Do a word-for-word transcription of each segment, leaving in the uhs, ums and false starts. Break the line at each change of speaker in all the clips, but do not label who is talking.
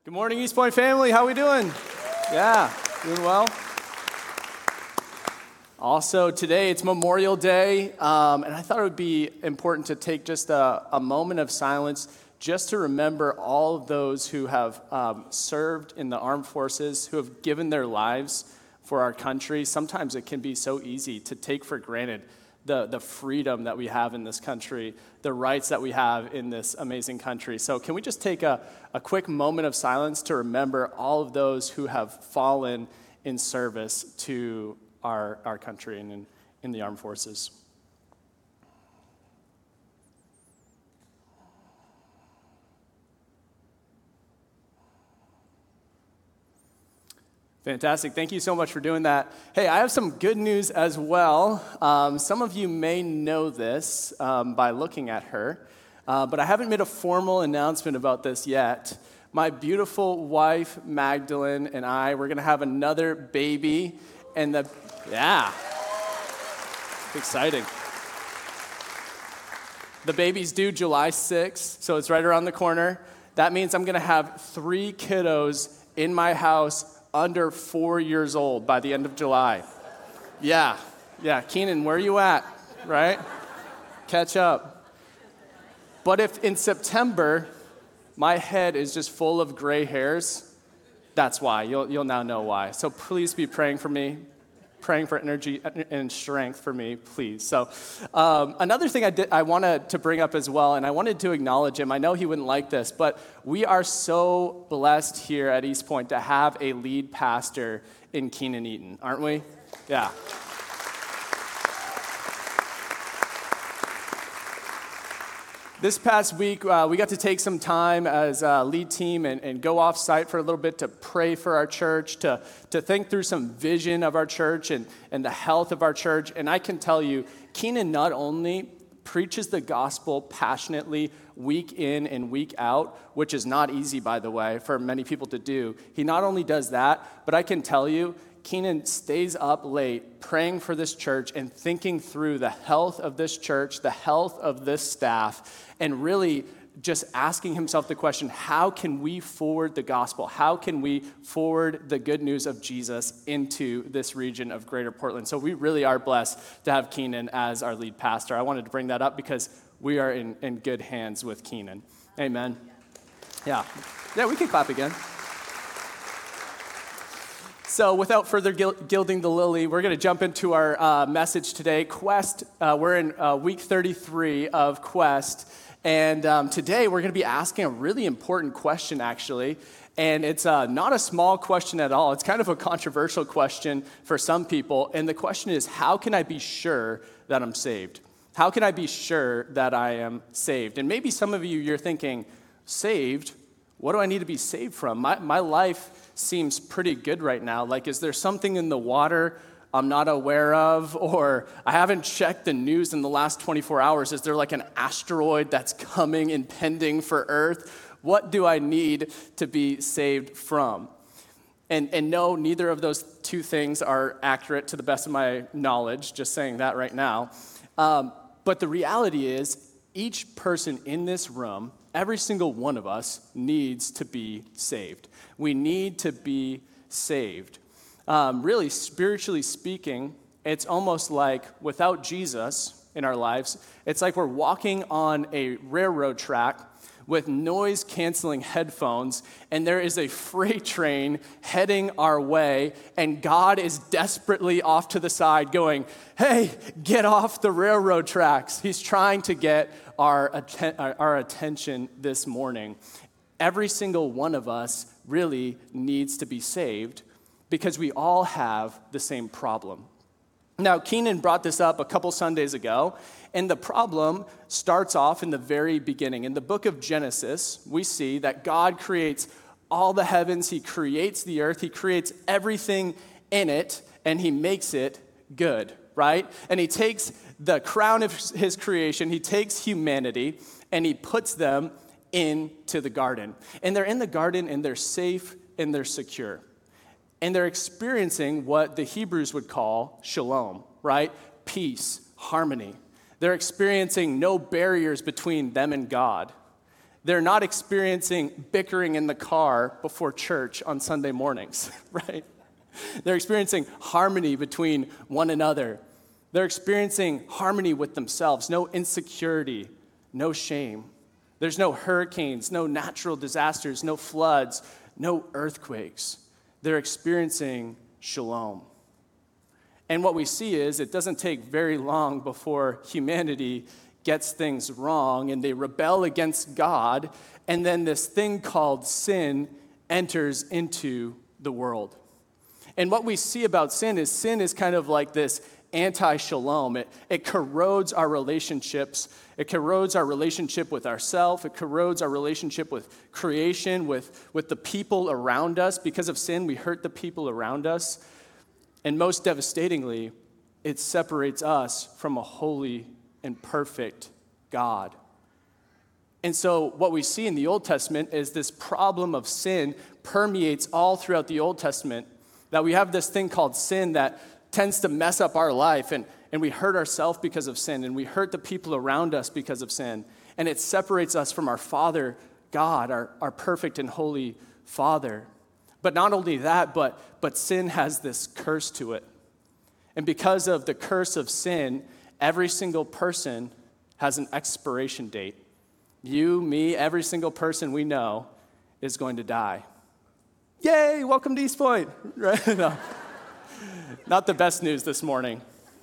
Good morning, East Point family. How we doing? Yeah, doing well. Also, today it's Memorial Day, um, and I thought it would be important to take just a, a moment of silence just to remember all of those who have um, served in the armed forces, who have given their lives for our country. Sometimes it can be so easy to take for granted the, the freedom that we have in this country, the rights that we have in this amazing country. So can we just take a, a quick moment of silence to remember all of those who have fallen in service to our, our country and in, in the armed forces? Fantastic. Thank you so much for doing that. Hey, I have some good news as well. Um, some of you may know this um, by looking at her, uh, but I haven't made a formal announcement about this yet. My beautiful wife, Magdalene, and I, we're going to have another baby, and the, yeah, exciting. The baby's due July sixth, so it's right around the corner. That means I'm going to have three kiddos in my house under four years old by the end of July. Yeah, yeah, Keenan, where are you at, right? Catch up. But if in September, my head is just full of gray hairs, that's why. You'll, you'll now know why. So please be praying for me, praying for energy and strength for me, please. So um, another thing I, did, I wanted to bring up as well, and I wanted to acknowledge him. I know he wouldn't like this, but we are so blessed here at East Point to have a lead pastor in Keenan Eaton, aren't we? Yeah. This past week, uh, we got to take some time as a lead team and, and go off site for a little bit to pray for our church, to, to think through some vision of our church and, and the health of our church. And I can tell you, Keenan not only preaches the gospel passionately week in and week out, which is not easy, by the way, for many people to do. He not only does that, but I can tell you, Keenan stays up late praying for this church and thinking through the health of this church, the health of this staff, and really just asking himself the question, how can we forward the gospel? How can we forward the good news of Jesus into this region of Greater Portland? So we really are blessed to have Keenan as our lead pastor. I wanted to bring that up because we are in, in good hands with Keenan. Amen. Yeah. Yeah, we can clap again. So without further gilding the lily, we're going to jump into our uh, message today. Quest, uh, we're in uh, week thirty-three of Quest, and um, today we're going to be asking a really important question, actually, and it's uh, not a small question at all. It's kind of a controversial question for some people, and the question is, how can I be sure that I'm saved? How can I be sure that I am saved? And maybe some of you, you're thinking, saved? What do I need to be saved from? My, my life seems pretty good right now. Like, is there something in the water I'm not aware of? Or I haven't checked the news in the last twenty-four hours. Is there like an asteroid that's coming, impending for Earth? What do I need to be saved from? And, and no, neither of those two things are accurate to the best of my knowledge, just saying that right now. Um, but the reality is, each person in this room, every single one of us needs to be saved. We need to be saved. Um, really, spiritually speaking, it's almost like without Jesus in our lives, it's like we're walking on a railroad track with noise-canceling headphones, and there is a freight train heading our way, and God is desperately off to the side going, hey, get off the railroad tracks. He's trying to get our, atten- our attention this morning. Every single one of us really needs to be saved because we all have the same problem. Now, Keenan brought this up a couple Sundays ago, and the problem starts off in the very beginning. In the book of Genesis, we see that God creates all the heavens, he creates the earth, he creates everything in it, and he makes it good, right? And he takes the crown of his creation, he takes humanity, and he puts them into the garden. And they're in the garden, and they're safe, and they're secure. And they're experiencing what the Hebrews would call shalom, right? Peace, harmony. They're experiencing no barriers between them and God. They're not experiencing bickering in the car before church on Sunday mornings, right? They're experiencing harmony between one another. They're experiencing harmony with themselves, no insecurity, no shame. There's no hurricanes, no natural disasters, no floods, no earthquakes. They're experiencing shalom. And what we see is it doesn't take very long before humanity gets things wrong and they rebel against God, and then this thing called sin enters into the world. And what we see about sin is sin is kind of like this anti-shalom. It, it corrodes our relationships. It corrodes our relationship with ourselves. It corrodes our relationship with creation, with, with the people around us. Because of sin, we hurt the people around us. And most devastatingly, it separates us from a holy and perfect God. And so what we see in the Old Testament is this problem of sin permeates all throughout the Old Testament, that we have this thing called sin that tends to mess up our life, and, and we hurt ourselves because of sin, and we hurt the people around us because of sin. And it separates us from our Father, God, our, our perfect and holy Father. But not only that, but, but sin has this curse to it. And because of the curse of sin, every single person has an expiration date. You, me, every single person we know is going to die. Yay, welcome to East Point. Right? No. Not the best news this morning.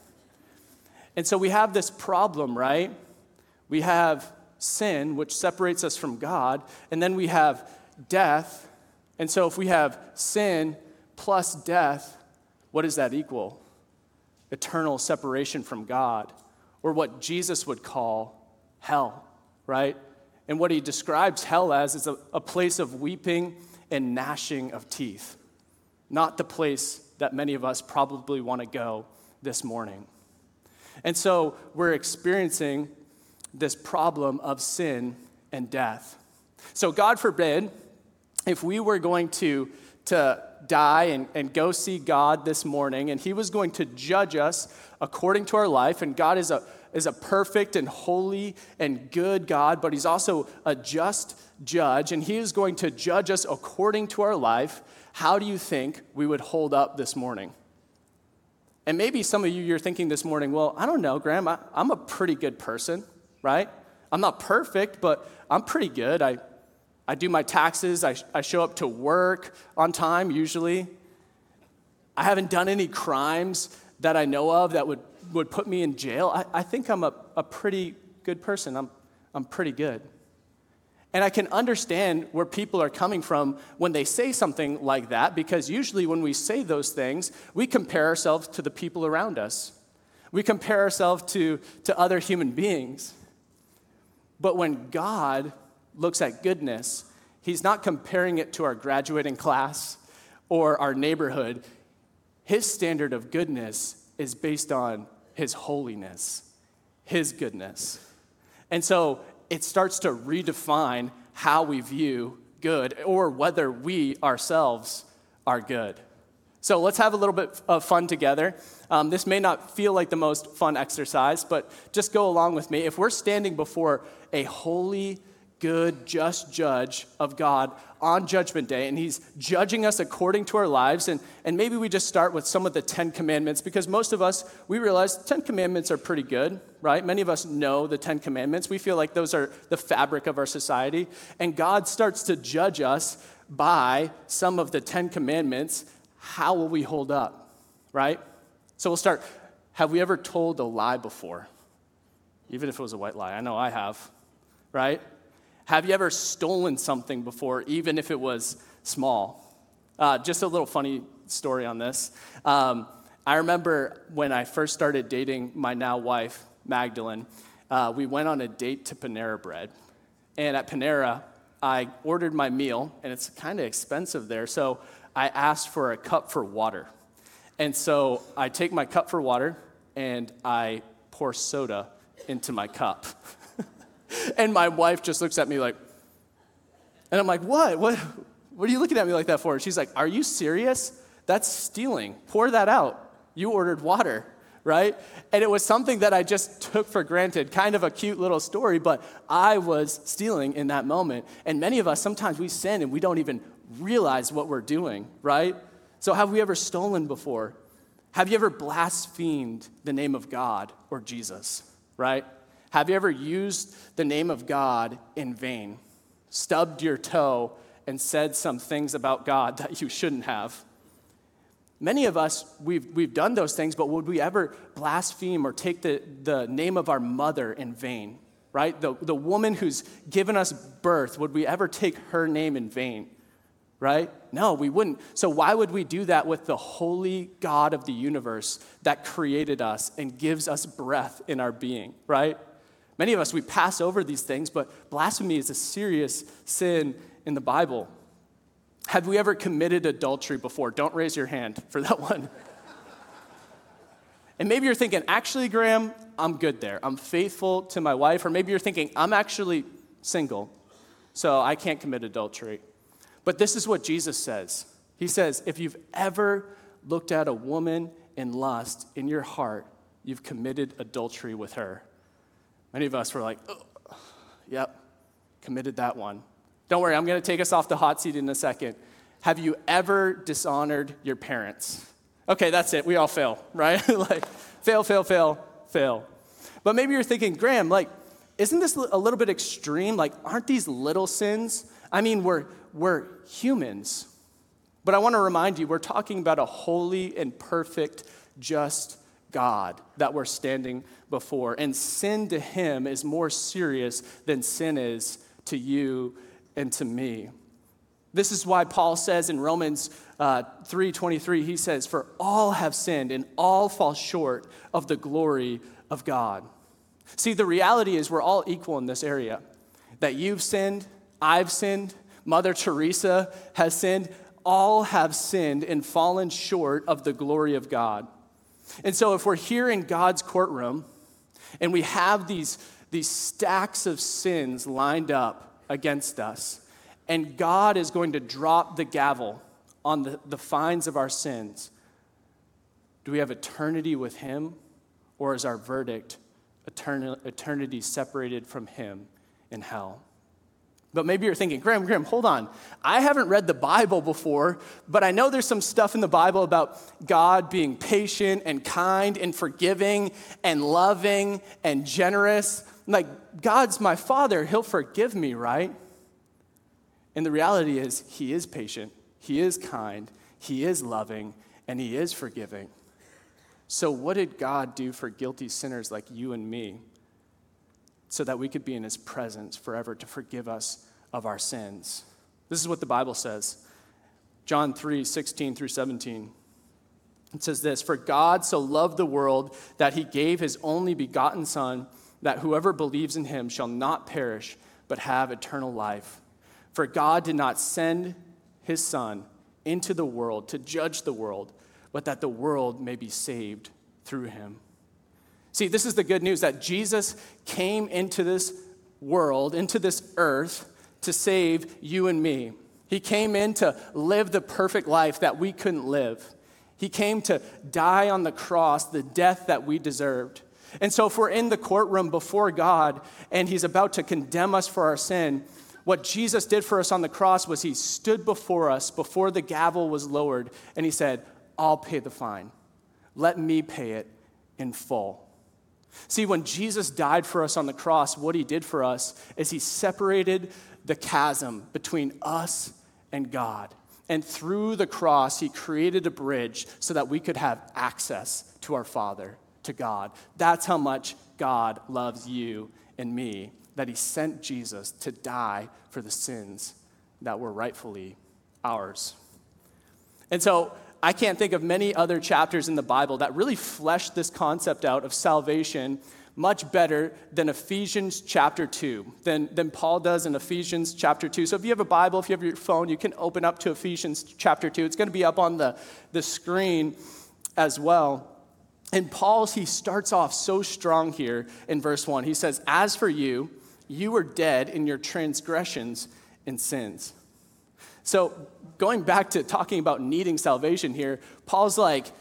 And so we have this problem, right? We have sin, which separates us from God, and then we have death. And so if we have sin plus death, what does that equal? Eternal separation from God, or what Jesus would call hell, right? And what he describes hell as is a, a place of weeping and gnashing of teeth, not the place that many of us probably want to go this morning. And so we're experiencing this problem of sin and death. So God forbid, if we were going to, to die and, and go see God this morning, and he was going to judge us according to our life, and God is a, is a perfect and holy and good God, but he's also a just judge, and he is going to judge us according to our life. How do you think we would hold up this morning? And maybe some of you, you're thinking this morning, well, I don't know, Graham, I, I'm a pretty good person, right? I'm not perfect, but I'm pretty good. I I do my taxes. I, I show up to work on time, usually. I haven't done any crimes that I know of that would, would put me in jail. I, I think I'm a, a pretty good person. I'm, I'm pretty good. And I can understand where people are coming from when they say something like that, because usually when we say those things, we compare ourselves to the people around us. We compare ourselves to, to other human beings. But when God looks at goodness, he's not comparing it to our graduating class or our neighborhood. His standard of goodness is based on his holiness, his goodness. And so it starts to redefine how we view good, or whether we ourselves are good. So let's have a little bit of fun together. Um, this may not feel like the most fun exercise, but just go along with me. If we're standing before a holy, good, just judge of God on Judgment Day, and he's judging us according to our lives, and, and maybe we just start with some of the Ten Commandments, because most of us, we realize the Ten Commandments are pretty good, right? Many of us know the Ten Commandments. We feel like those are the fabric of our society, and God starts to judge us by some of the Ten Commandments. How will we hold up, right? So we'll start. Have we ever told a lie before? Even if it was a white lie. I know I have, right? Have you ever stolen something before, even if it was small? Uh, just a little funny story on this. Um, I remember when I first started dating my now wife, Magdalene, uh, we went on a date to Panera Bread. And at Panera, I ordered my meal, and it's kind of expensive there, so I asked for a cup for water. And so I take my cup for water, and I pour soda into my cup. And my wife just looks at me like, and I'm like, what? What What are you looking at me like that for? And she's like, are you serious? That's stealing. Pour that out. You ordered water, right? And it was something that I just took for granted, kind of a cute little story, but I was stealing in that moment. And many of us, sometimes we sin and we don't even realize what we're doing, right? So have we ever stolen before? Have you ever blasphemed the name of God or Jesus, right? Have you ever used the name of God in vain? Stubbed your toe and said some things about God that you shouldn't have? Many of us, we've, we've done those things, but would we ever blaspheme or take the, the name of our mother in vain, right? The, the woman who's given us birth, would we ever take her name in vain, right? No, we wouldn't. So why would we do that with the holy God of the universe that created us and gives us breath in our being, right? Many of us, we pass over these things, but blasphemy is a serious sin in the Bible. Have we ever committed adultery before? Don't raise your hand for that one. And maybe you're thinking, actually, Graham, I'm good there. I'm faithful to my wife. Or maybe you're thinking, I'm actually single, so I can't commit adultery. But this is what Jesus says. He says, if you've ever looked at a woman in lust in your heart, you've committed adultery with her. Many of us were like, oh, yep, committed that one. Don't worry, I'm going to take us off the hot seat in a second. Have you ever dishonored your parents? Okay, that's it. We all fail, right? Like, fail, fail, fail, fail. But maybe you're thinking, Graham, like, isn't this a little bit extreme? Like, aren't these little sins? I mean, we're, we're humans. But I want to remind you, we're talking about a holy and perfect, just God that we're standing before. And sin to him is more serious than sin is to you and to me. This is why Paul says in Romans uh, three twenty-three, he says, for all have sinned and all fall short of the glory of God. See, the reality is we're all equal in this area. That you've sinned, I've sinned, Mother Teresa has sinned. All have sinned and fallen short of the glory of God. And so if we're here in God's courtroom and we have these, these stacks of sins lined up against us, and God is going to drop the gavel on the, the fines of our sins, do we have eternity with him, or is our verdict etern- eternity separated from him in hell? But maybe you're thinking, Graham, Graham, hold on. I haven't read the Bible before, but I know there's some stuff in the Bible about God being patient and kind and forgiving and loving and generous. Like, God's my Father. He'll forgive me, right? And the reality is, he is patient, he is kind, he is loving, and he is forgiving. So what did God do for guilty sinners like you and me so that we could be in his presence forever to forgive us of our sins? This is what the Bible says. John three sixteen through seventeen. It says this, for God so loved the world that he gave his only begotten Son, that whoever believes in him shall not perish, but have eternal life. For God did not send his Son into the world to judge the world, but that the world may be saved through him. See, this is the good news, that Jesus came into this world, into this earth, to save you and me. He came in to live the perfect life that we couldn't live. He came to die on the cross, the death that we deserved. And so if we're in the courtroom before God and he's about to condemn us for our sin, what Jesus did for us on the cross was he stood before us before the gavel was lowered, and he said, I'll pay the fine. Let me pay it in full. See, when Jesus died for us on the cross, what he did for us is he separated the chasm between us and God. And through the cross, he created a bridge so that we could have access to our Father, to God. That's how much God loves you and me, that he sent Jesus to die for the sins that were rightfully ours. And so I can't think of many other chapters in the Bible that really flesh this concept out of salvation much better than Ephesians chapter two, than, than Paul does in Ephesians chapter two. So if you have a Bible, if you have your phone, you can open up to Ephesians chapter two. It's going to be up on the, the screen as well. And Paul, he starts off so strong here in verse one. He says, as for you, you were dead in your transgressions and sins. So going back to talking about needing salvation here, Paul's like,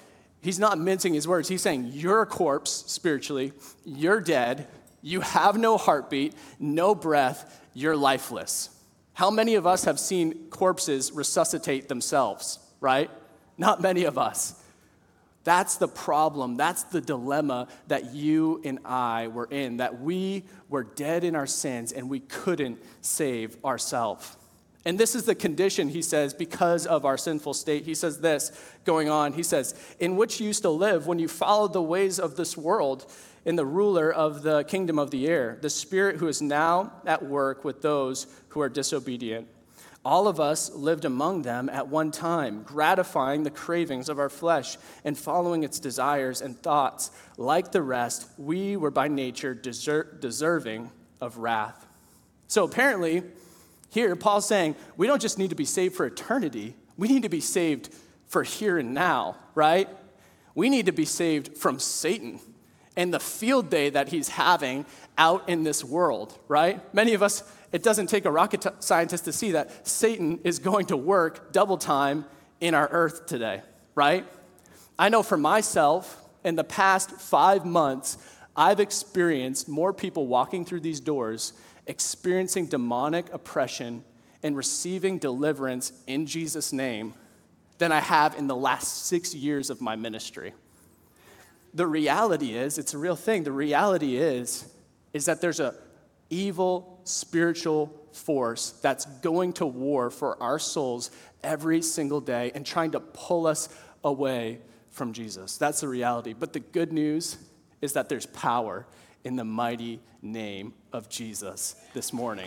he's not mincing his words. He's saying, you're a corpse spiritually. You're dead. You have no heartbeat, no breath. You're lifeless. How many of us have seen corpses resuscitate themselves, right? Not many of us. That's the problem. That's the dilemma that you and I were in, that we were dead in our sins and we couldn't save ourselves. And this is the condition, he says, because of our sinful state. He says this going on. He says, in which you used to live when you followed the ways of this world in the ruler of the kingdom of the air, the spirit who is now at work with those who are disobedient. All of us lived among them at one time, gratifying the cravings of our flesh and following its desires and thoughts. Like the rest, we were by nature deser- deserving of wrath. So apparently, here, Paul's saying, we don't just need to be saved for eternity. We need to be saved for here and now, right? We need to be saved from Satan and the field day that he's having out in this world, right? Many of us, it doesn't take a rocket t- scientist to see that Satan is going to work double time in our earth today, right? I know for myself, in the past five months, I've experienced more people walking through these doors, experiencing demonic oppression and receiving deliverance in Jesus' name than I have in the last six years of my ministry. The reality is, it's a real thing, the reality is, is that there's a evil spiritual force that's going to war for our souls every single day and trying to pull us away from Jesus. That's the reality. But the good news is that there's power in the mighty name of Jesus this morning.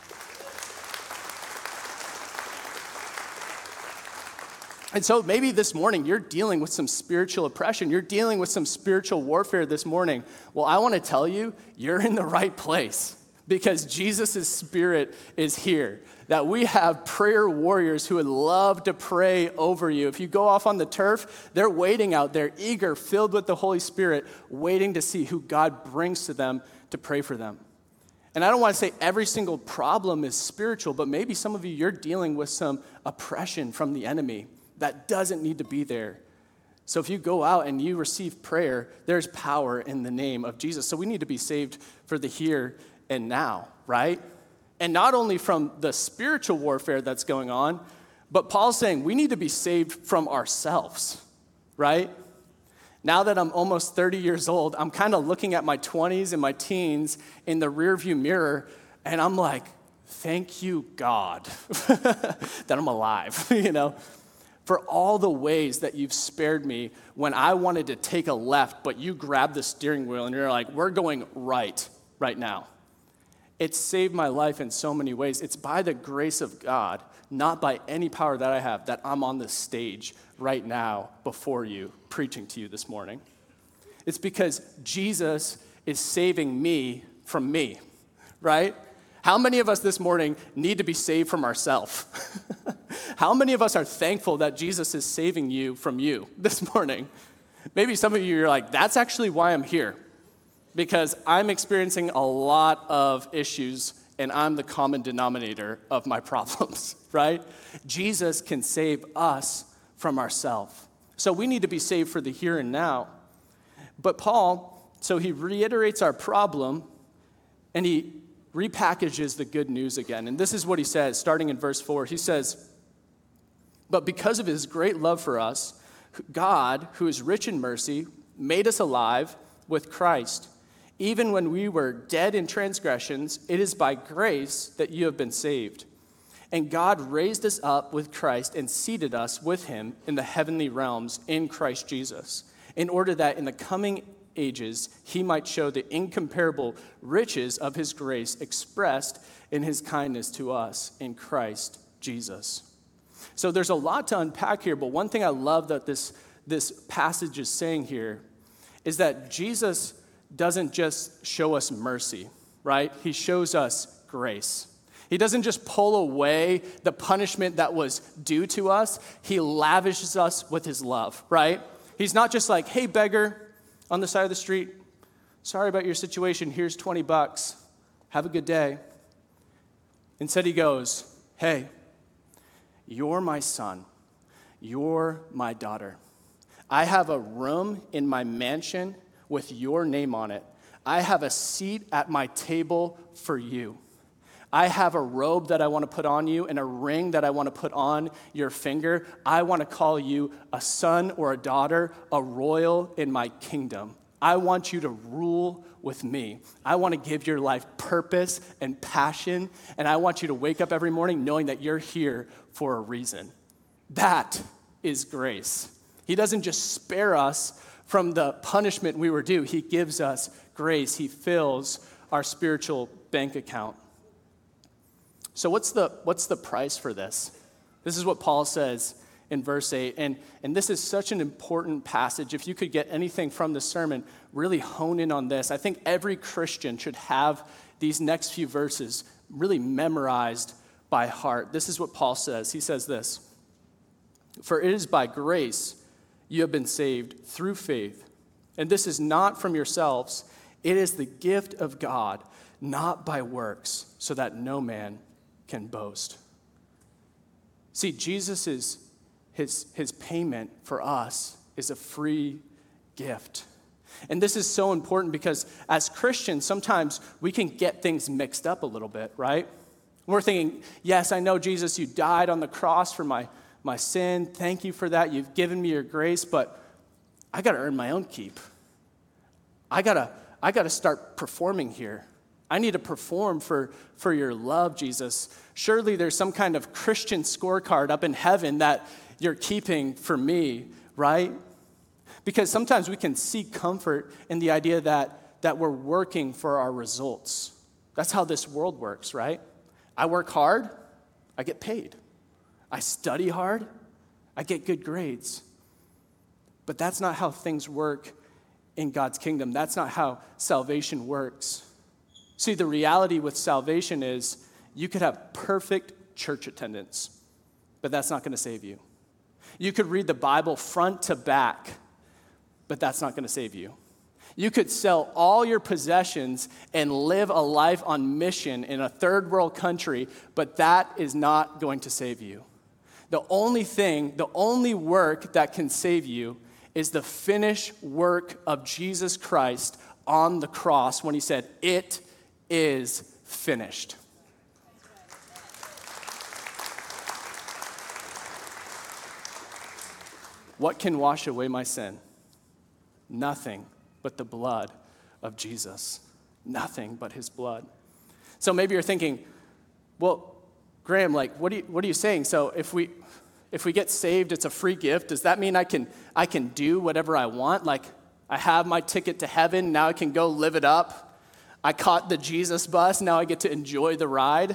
And so maybe this morning you're dealing with some spiritual oppression. You're dealing with some spiritual warfare this morning. Well, I want to tell you, you're in the right place because Jesus' Spirit is here. That we have prayer warriors who would love to pray over you. If you go off on the turf, they're waiting out there, eager, filled with the Holy Spirit, waiting to see who God brings to them to pray for them. And I don't want to say every single problem is spiritual, but maybe some of you, you're dealing with some oppression from the enemy that doesn't need to be there. So if you go out and you receive prayer, there's power in the name of Jesus. So we need to be saved for the here and now, right? And not only from the spiritual warfare that's going on, but Paul's saying we need to be saved from ourselves, right? Now that I'm almost thirty years old, I'm kind of looking at my twenties and my teens in the rearview mirror, and I'm like, thank you, God, that I'm alive, you know? For all the ways that you've spared me when I wanted to take a left, but you grabbed the steering wheel and you're like, we're going right, right now. It's saved my life in so many ways. It's by the grace of God, not by any power that I have, that I'm on this stage right now before you, preaching to you this morning. It's because Jesus is saving me from me, right? How many of us this morning need to be saved from ourselves? How many of us are thankful that Jesus is saving you from you this morning? Maybe some of you are like, that's actually why I'm here, because I'm experiencing a lot of issues and I'm the common denominator of my problems, right? Jesus can save us from ourselves. So we need to be saved for the here and now. But Paul, so he reiterates our problem and he repackages the good news again. And this is what he says, starting in verse four. He says, but because of his great love for us, God, who is rich in mercy, made us alive with Christ. Even when we were dead in transgressions, it is by grace that you have been saved. And God raised us up with Christ and seated us with him in the heavenly realms in Christ Jesus, in order that in the coming ages he might show the incomparable riches of his grace expressed in his kindness to us in Christ Jesus. So there's a lot to unpack here, but one thing I love that this, this passage is saying here is that Jesus doesn't just show us mercy, right? He shows us grace. He doesn't just pull away the punishment that was due to us. He lavishes us with his love, right? He's not just like, hey, beggar on the side of the street, sorry about your situation, here's twenty bucks, have a good day. Instead he goes, hey, you're my son, you're my daughter. I have a room in my mansion with your name on it. I have a seat at my table for you. I have a robe that I want to put on you and a ring that I want to put on your finger. I want to call you a son or a daughter, a royal in my kingdom. I want you to rule with me. I want to give your life purpose and passion, and I want you to wake up every morning knowing that you're here for a reason. That is grace. He doesn't just spare us from the punishment we were due. He gives us grace. He fills our spiritual bank account. So what's the what's the price for this? This is what Paul says in verse eight. And, and this is such an important passage. If you could get anything from the sermon, really hone in on this. I think every Christian should have these next few verses really memorized by heart. This is what Paul says. He says this: "For it is by grace you have been saved through faith. And this is not from yourselves. It is the gift of God, not by works, so that no man can boast." See, Jesus is, his, his payment for us is a free gift. And this is so important because as Christians, sometimes we can get things mixed up a little bit, right? We're thinking, yes, I know, Jesus, you died on the cross for my, my sin. Thank you for that. You've given me your grace, but I got to earn my own keep. I got to I got to start performing here. I need to perform for, for your love, Jesus. Surely there's some kind of Christian scorecard up in heaven that you're keeping for me, right? Because sometimes we can seek comfort in the idea that, that we're working for our results. That's how this world works, right? I work hard, I get paid. I study hard, I get good grades. But that's not how things work in God's kingdom. That's not how salvation works. See, the reality with salvation is you could have perfect church attendance, but that's not going to save you. You could read the Bible front to back, but that's not going to save you. You could sell all your possessions and live a life on mission in a third world country, but that is not going to save you. The only thing, the only work that can save you is the finished work of Jesus Christ on the cross when he said, "It is finished." What can wash away my sin? Nothing but the blood of Jesus. Nothing but his blood. So maybe you're thinking, well, Graham, like, what are you, what are you saying? So if we if we get saved, it's a free gift. Does that mean I can I can do whatever I want? Like, I have my ticket to heaven, now I can go live it up. I caught the Jesus bus, now I get to enjoy the ride.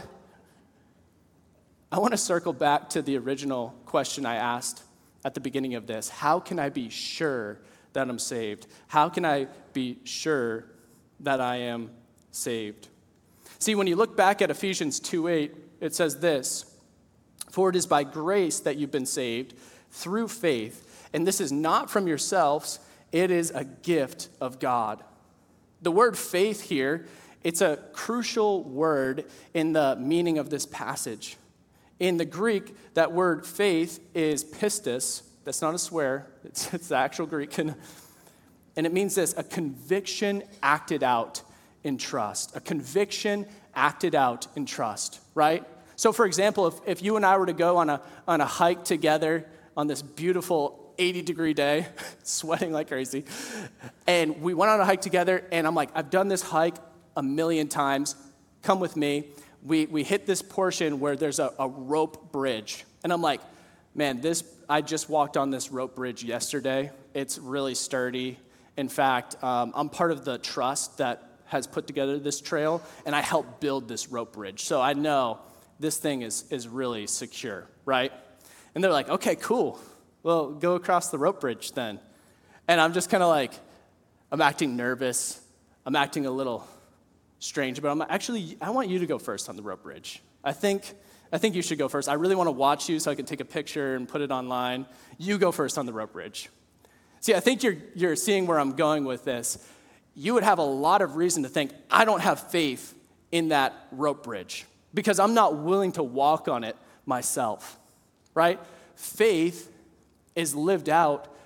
I want to circle back to the original question I asked at the beginning of this. How can I be sure that I'm saved? How can I be sure that I am saved? See, when you look back at Ephesians two eight, it says this: "For it is by grace that you've been saved through faith, and this is not from yourselves, it is a gift of God." The word faith here, it's a crucial word in the meaning of this passage. In the Greek, that word faith is pistis. That's not a swear. It's, it's the actual Greek. And, and it means this: a conviction acted out in trust. A conviction acted out in trust, right? So for example, if, if you and I were to go on a, on a hike together on this beautiful eighty degree day, sweating like crazy, and we went on a hike together, and I'm like, I've done this hike a million times, come with me. We we hit this portion where there's a, a rope bridge, and I'm like, man, this I just walked on this rope bridge yesterday. It's really sturdy. In fact, um, I'm part of the trust that has put together this trail, and I helped build this rope bridge, so I know this thing is is really secure, right? And they're like, okay, cool. Well, go across the rope bridge then. And I'm just kind of like, I'm acting nervous. I'm acting a little strange, but I'm actually, I want you to go first on the rope bridge. I think I think you should go first. I really want to watch you so I can take a picture and put it online. You go first on the rope bridge. See, I think you're you're seeing where I'm going with this. You would have a lot of reason to think, I don't have faith in that rope bridge because I'm not willing to walk on it myself, right? Faith is lived out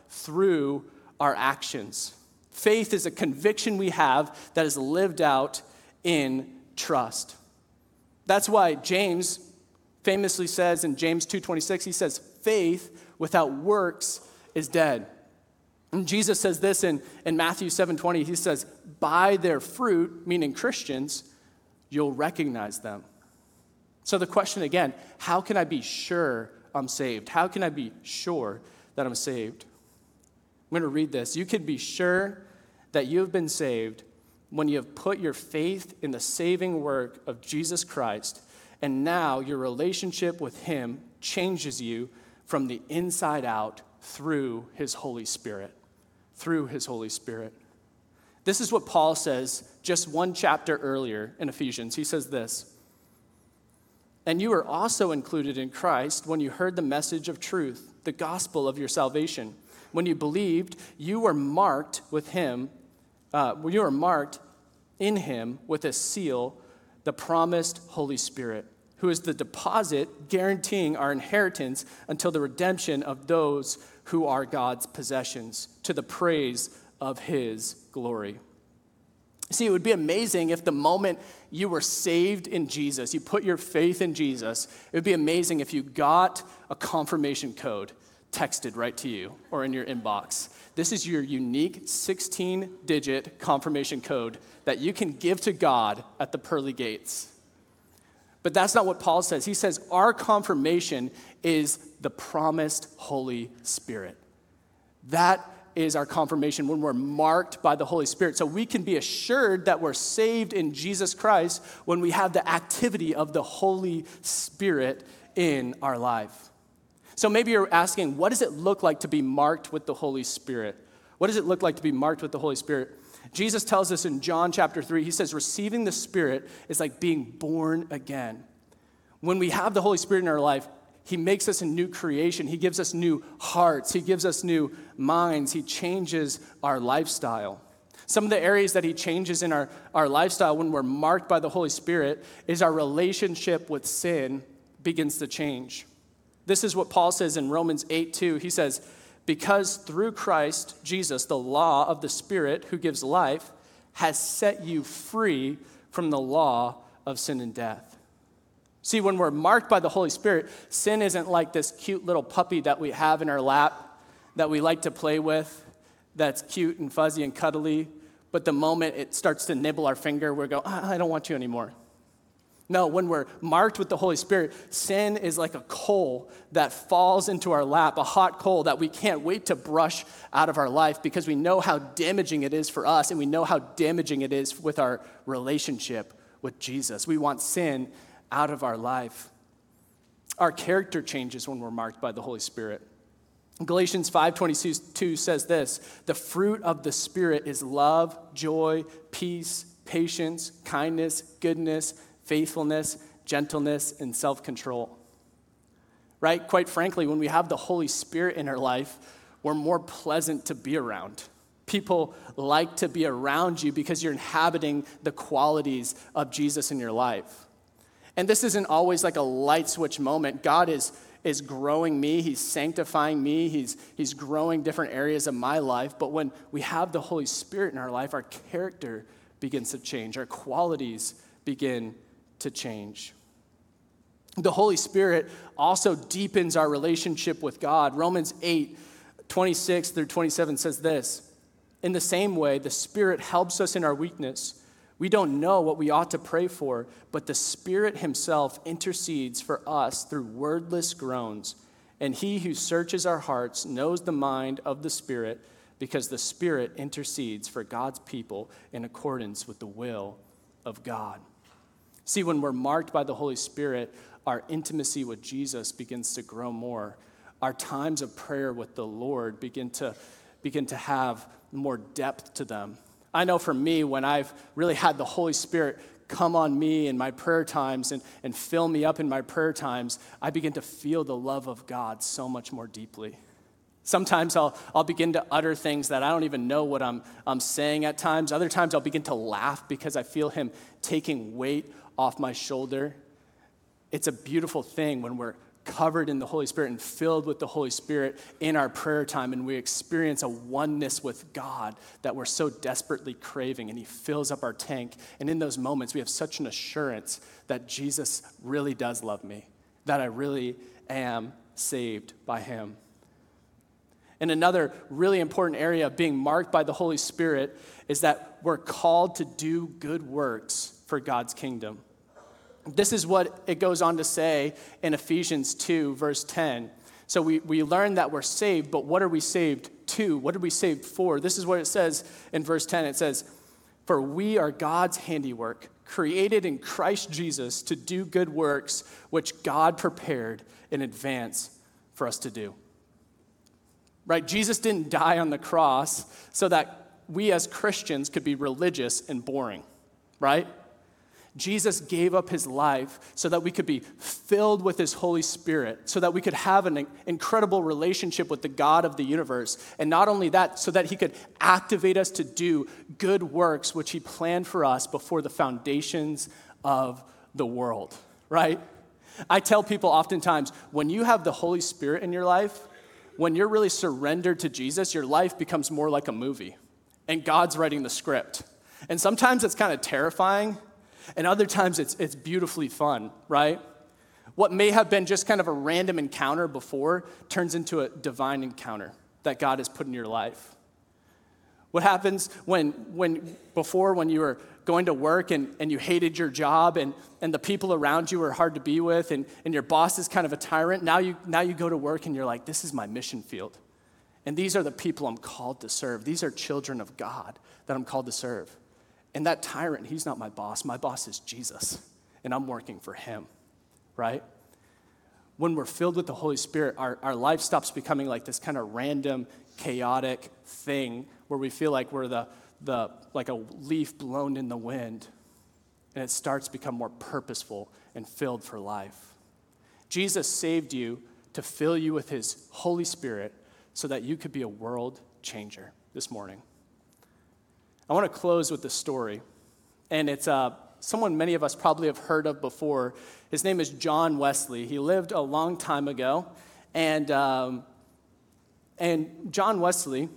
through our actions. Faith is a conviction we have that is lived out in trust. That's why James famously says in James two twenty-six, he says, faith without works is dead. And Jesus says this in, in Matthew seven twenty, he says, by their fruit, meaning Christians, you'll recognize them. So the question again, how can I be sure I'm saved? How can I be sure that I'm saved? I'm going to read this. You can be sure that you have been saved when you have put your faith in the saving work of Jesus Christ, and now your relationship with him changes you from the inside out through his Holy Spirit. Through his Holy Spirit. This is what Paul says just one chapter earlier in Ephesians. He says this, and you were also included in Christ when you heard the message of truth, the gospel of your salvation. When you believed, you were marked with him, uh, you were marked in him with a seal, the promised Holy Spirit, who is the deposit guaranteeing our inheritance until the redemption of those who are God's possessions, to the praise of his glory. See, it would be amazing if the moment you were saved in Jesus, you put your faith in Jesus, it would be amazing if you got a confirmation code texted right to you or in your inbox. This is your unique sixteen-digit confirmation code that you can give to God at the pearly gates. But that's not what Paul says. He says our confirmation is the promised Holy Spirit. That is our confirmation when we're marked by the Holy Spirit. So we can be assured that we're saved in Jesus Christ when we have the activity of the Holy Spirit in our life. So maybe you're asking, what does it look like to be marked with the Holy Spirit? What does it look like to be marked with the Holy Spirit? Jesus tells us in John chapter three, he says, receiving the Spirit is like being born again. When we have the Holy Spirit in our life, he makes us a new creation. He gives us new hearts. He gives us new minds. He changes our lifestyle. Some of the areas that he changes in our, our lifestyle when we're marked by the Holy Spirit is our relationship with sin begins to change. This is what Paul says in Romans eight two. He says, because through Christ Jesus, the law of the Spirit who gives life has set you free from the law of sin and death. See, when we're marked by the Holy Spirit, sin isn't like this cute little puppy that we have in our lap that we like to play with, that's cute and fuzzy and cuddly, but the moment it starts to nibble our finger, we go, ah, I don't want you anymore. No, when we're marked with the Holy Spirit, sin is like a coal that falls into our lap, a hot coal that we can't wait to brush out of our life because we know how damaging it is for us and we know how damaging it is with our relationship with Jesus. We want sin out of our life. Our character changes when we're marked by the Holy Spirit. Galatians five twenty-two says this, the fruit of the Spirit is love, joy, peace, patience, kindness, goodness, faithfulness, gentleness, and self-control. Right? Quite frankly, when we have the Holy Spirit in our life, we're more pleasant to be around. People like to be around you because you're inhabiting the qualities of Jesus in your life. And this isn't always like a light switch moment. God is, is growing me. He's sanctifying me. He's, he's growing different areas of my life. But when we have the Holy Spirit in our life, our character begins to change. Our qualities begin to change. The Holy Spirit also deepens our relationship with God. Romans eight, twenty-six through twenty-seven says this, in the same way, the Spirit helps us in our weakness. We don't know what we ought to pray for, but the Spirit himself intercedes for us through wordless groans. And he who searches our hearts knows the mind of the Spirit, because the Spirit intercedes for God's people in accordance with the will of God. See, when we're marked by the Holy Spirit, our intimacy with Jesus begins to grow more. Our times of prayer with the Lord begin to, begin to have more depth to them. I know for me, when I've really had the Holy Spirit come on me in my prayer times and, and fill me up in my prayer times, I begin to feel the love of God so much more deeply. Sometimes I'll, I'll begin to utter things that I don't even know what I'm, I'm saying at times. Other times I'll begin to laugh because I feel him taking weight off my shoulder. It's a beautiful thing when we're covered in the Holy Spirit and filled with the Holy Spirit in our prayer time, and we experience a oneness with God that we're so desperately craving, and he fills up our tank. And in those moments, we have such an assurance that Jesus really does love me, that I really am saved by him. And another really important area of being marked by the Holy Spirit is that we're called to do good works for God's kingdom. This is what it goes on to say in Ephesians two, verse ten. So we, we learn that we're saved, but what are we saved to? What are we saved for? This is what it says in verse ten. It says, "For we are God's handiwork, created in Christ Jesus to do good works, which God prepared in advance for us to do." Right? Jesus didn't die on the cross so that we as Christians could be religious and boring, right? Jesus gave up his life so that we could be filled with his Holy Spirit, so that we could have an incredible relationship with the God of the universe. And not only that, so that he could activate us to do good works, which he planned for us before the foundations of the world, right? I tell people oftentimes, when you have the Holy Spirit in your life, when you're really surrendered to Jesus, your life becomes more like a movie, and God's writing the script. And sometimes it's kind of terrifying, and other times it's it's beautifully fun, right? What may have been just kind of a random encounter before turns into a divine encounter that God has put in your life. What happens when, when before, when you were going to work and, and you hated your job and, and the people around you were hard to be with and, and your boss is kind of a tyrant, now you, now you go to work and you're like, this is my mission field. And these are the people I'm called to serve. These are children of God that I'm called to serve. And that tyrant, he's not my boss. My boss is Jesus, and I'm working for him, right? When we're filled with the Holy Spirit, our, our life stops becoming like this kind of random, chaotic thing where we feel like we're the, the like a leaf blown in the wind, and it starts to become more purposeful and filled for life. Jesus saved you to fill you with his Holy Spirit so that you could be a world changer this morning. I want to close with a story, and it's uh, someone many of us probably have heard of before. His name is John Wesley. He lived a long time ago, and um, and John Wesley,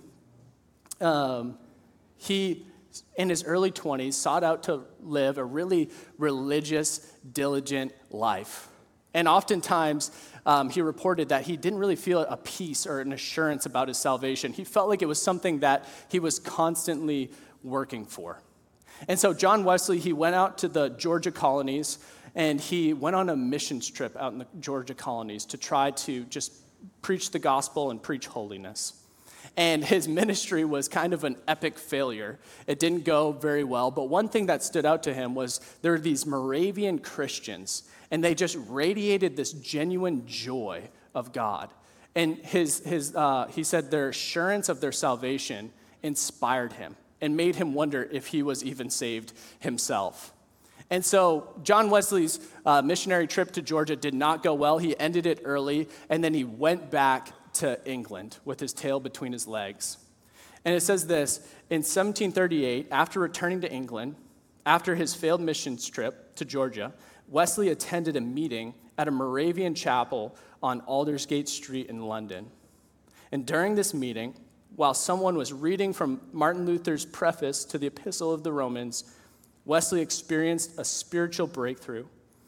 um, he, in his early twenties, sought out to live a really religious, diligent life. And oftentimes, um, he reported that he didn't really feel a peace or an assurance about his salvation. He felt like it was something that he was constantly working for. And so John Wesley, he went out to the Georgia colonies, and he went on a missions trip out in the Georgia colonies to try to just preach the gospel and preach holiness. And his ministry was kind of an epic failure. It didn't go very well, but one thing that stood out to him was there were these Moravian Christians, and they just radiated this genuine joy of God. And his his uh, he said their assurance of their salvation inspired him and made him wonder if he was even saved himself. And so John Wesley's uh, missionary trip to Georgia did not go well. He ended it early, and then he went back to England with his tail between his legs. And it says this, in seventeen thirty-eight, after returning to England, after his failed missions trip to Georgia, Wesley attended a meeting at a Moravian chapel on Aldersgate Street in London. And during this meeting, while someone was reading from Martin Luther's preface to the Epistle of the Romans, Wesley experienced a spiritual breakthrough.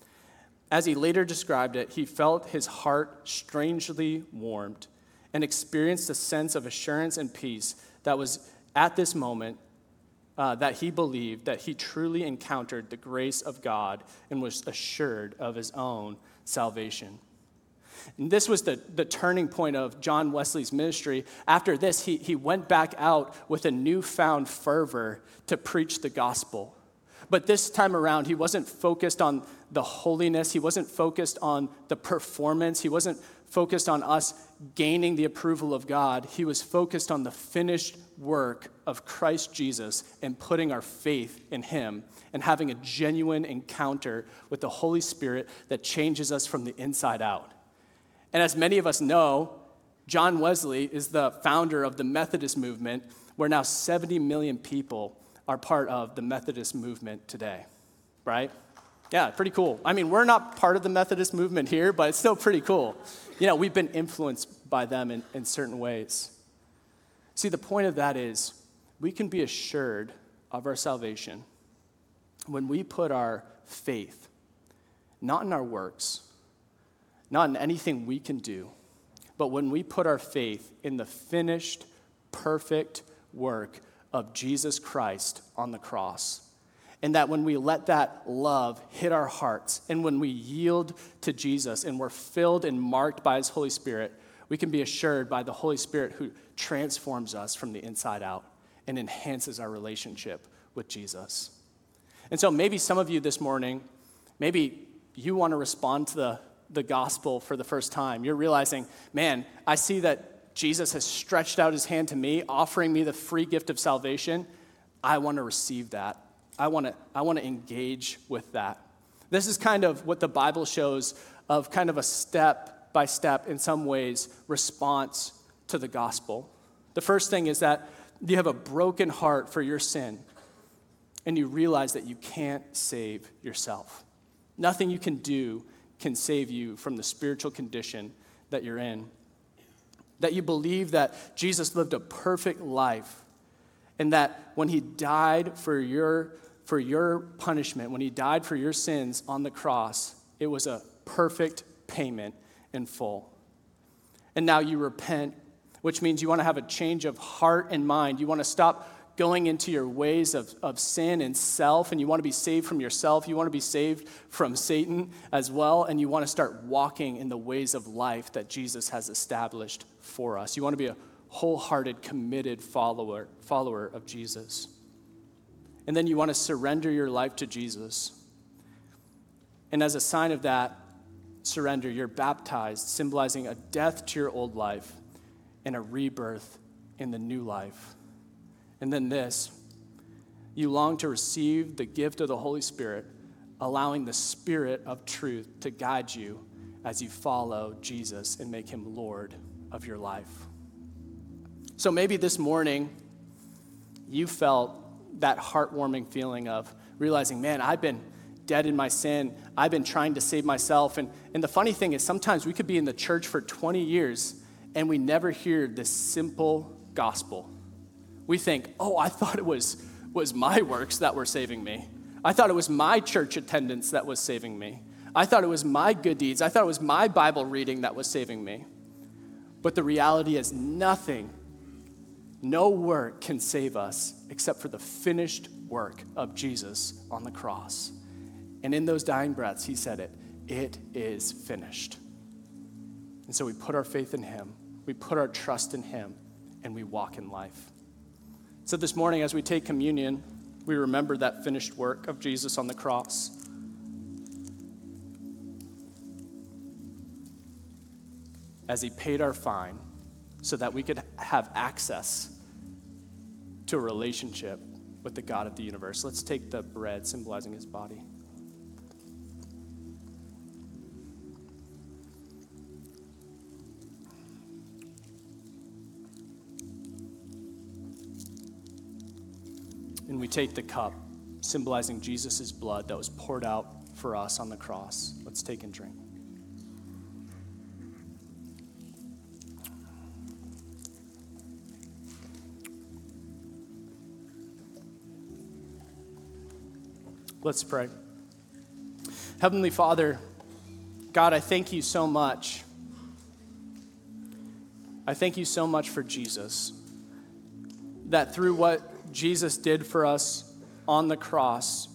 As he later described it, he felt his heart strangely warmed and experienced a sense of assurance and peace that was at this moment uh, that he believed that he truly encountered the grace of God and was assured of his own salvation. And this was the, the turning point of John Wesley's ministry. After this, he, he went back out with a newfound fervor to preach the gospel. But this time around, he wasn't focused on the holiness. He wasn't focused on the performance. He wasn't focused on us gaining the approval of God. He was focused on the finished work of Christ Jesus and putting our faith in him and having a genuine encounter with the Holy Spirit that changes us from the inside out. And as many of us know, John Wesley is the founder of the Methodist movement, where now seventy million people are part of the Methodist movement today, right? Yeah, pretty cool. I mean, we're not part of the Methodist movement here, but it's still pretty cool. You know, we've been influenced by them in, in certain ways. See, the point of that is we can be assured of our salvation when we put our faith, not in our works, not in anything we can do, but when we put our faith in the finished, perfect work of Jesus Christ on the cross. And that when we let that love hit our hearts, and when we yield to Jesus and we're filled and marked by his Holy Spirit, we can be assured by the Holy Spirit who transforms us from the inside out and enhances our relationship with Jesus. And so maybe some of you this morning, maybe you want to respond to the, the gospel for the first time. You're realizing, man, I see that Jesus has stretched out his hand to me, offering me the free gift of salvation. I want to receive that. I want to I want to engage with that. This is kind of what the Bible shows of kind of a step by step, in some ways, response to the gospel. The first thing is that you have a broken heart for your sin, and you realize that you can't save yourself. Nothing you can do can save you from the spiritual condition that you're in. That you believe that Jesus lived a perfect life, and that when he died for your, for your punishment, when he died for your sins on the cross, it was a perfect payment in full. And now you repent, which means you want to have a change of heart and mind. You want to stop going into your ways of, of sin and self, and you want to be saved from yourself. You want to be saved from Satan as well, and you want to start walking in the ways of life that Jesus has established for us. You want to be a wholehearted, committed follower, follower of Jesus. And then you want to surrender your life to Jesus. And as a sign of that surrender, you're baptized, symbolizing a death to your old life and a rebirth in the new life. And then this, you long to receive the gift of the Holy Spirit, allowing the Spirit of truth to guide you as you follow Jesus and make him Lord of your life. So maybe this morning you felt that heartwarming feeling of realizing, man, I've been dead in my sin. I've been trying to save myself. And, and the funny thing is sometimes we could be in the church for twenty years and we never hear this simple gospel. We think, oh, I thought it was, was my works that were saving me. I thought it was my church attendance that was saving me. I thought it was my good deeds. I thought it was my Bible reading that was saving me. But the reality is nothing, no work can save us except for the finished work of Jesus on the cross. And in those dying breaths, he said it, it is finished. And so we put our faith in him, we put our trust in him, and we walk in life. So this morning, as we take communion, we remember that finished work of Jesus on the cross. As he paid our fine so that we could have access to a relationship with the God of the universe. Let's take the bread symbolizing his body. And we take the cup, symbolizing Jesus' blood that was poured out for us on the cross. Let's take and drink. Let's pray. Heavenly Father, God, I thank you so much. I thank you so much for Jesus, that through what Jesus did for us on the cross,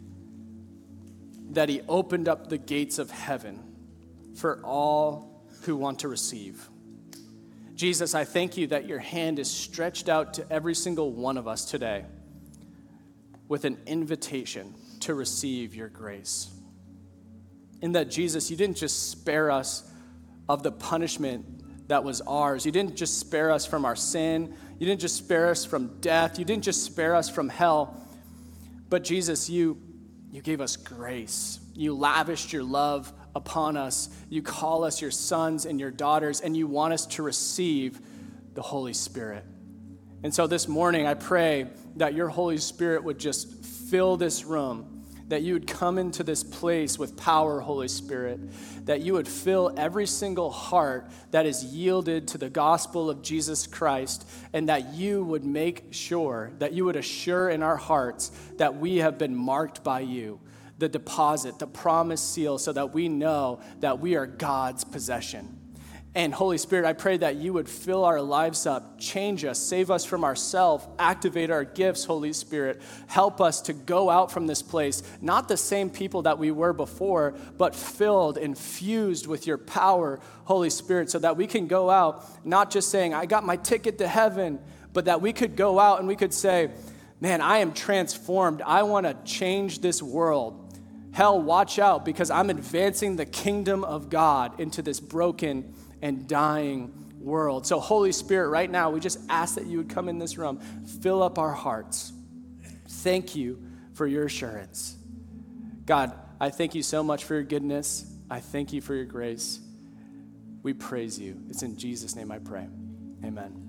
that he opened up the gates of heaven for all who want to receive. Jesus, I thank you that your hand is stretched out to every single one of us today with an invitation to receive your grace. And that, Jesus, you didn't just spare us of the punishment that was ours. You didn't just spare us from our sin. You didn't just spare us from death. You didn't just spare us from hell. But Jesus, you, you gave us grace. You lavished your love upon us. You call us your sons and your daughters, and you want us to receive the Holy Spirit. And so this morning, I pray that your Holy Spirit would just fill this room, that you would come into this place with power, Holy Spirit, that you would fill every single heart that is yielded to the gospel of Jesus Christ, and that you would make sure, that you would assure in our hearts that we have been marked by you, the deposit, the promise seal, so that we know that we are God's possession. And Holy Spirit, I pray that you would fill our lives up, change us, save us from ourselves, activate our gifts, Holy Spirit. Help us to go out from this place, not the same people that we were before, but filled, infused with your power, Holy Spirit, so that we can go out not just saying, I got my ticket to heaven, but that we could go out and we could say, man, I am transformed. I want to change this world. Hell, watch out, because I'm advancing the kingdom of God into this broken and dying world. So Holy Spirit, right now, we just ask that you would come in this room, fill up our hearts. Thank you for your assurance. God, I thank you so much for your goodness. I thank you for your grace. We praise you. It's in Jesus' name I pray. Amen.